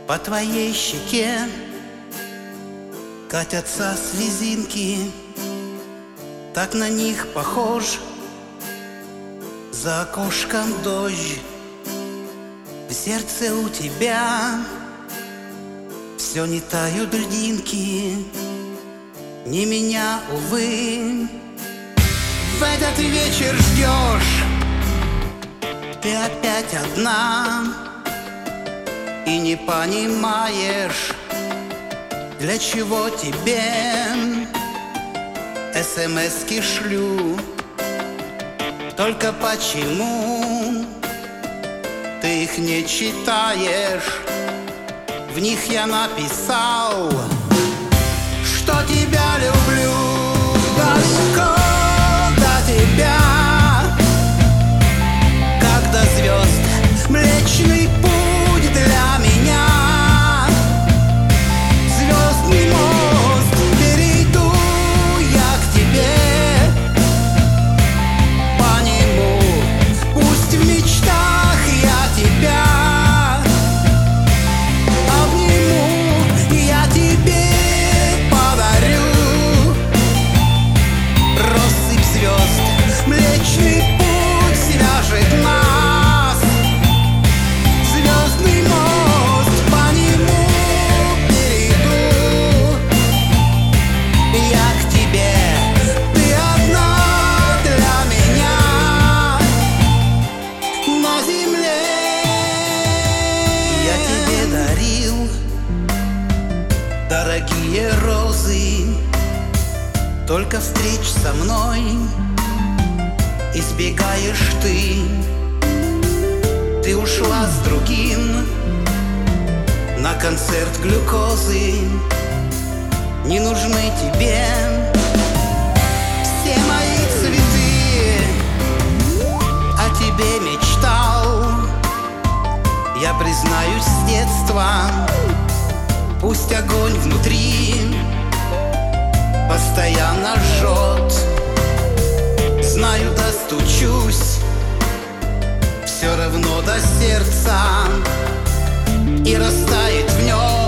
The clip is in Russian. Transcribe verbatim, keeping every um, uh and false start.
По твоей щеке катятся слезинки, так на них похож за окошком дождь. В сердце у тебя все не тают льдинки, не меня, увы. В этот вечер ждешь ты опять одна и не понимаешь, для чего тебе эс-эм-эски шлю. Только почему ты их не читаешь? В них я написал, что тебя люблю. Далеко до тебя, как до звезд, Млечный Путь для меня. Звездный мост перейду я к тебе, по нему пусть в мечтах я тебя обниму, я тебе подарю россыпь звезд. Млечный Путь свяжет нас, звездный мост, по нему перейду я к тебе. Ты одна для меня на земле. Я тебе дарил дорогие розы, только встреч со мной избегаешь ты. Ты ушла с другим на концерт глюкозы. Не нужны тебе все мои цветы. О тебе мечтал я, признаюсь, с детства. Пусть огонь внутри постоянно жжет, знаю, достучусь все равно до сердца и растает в нем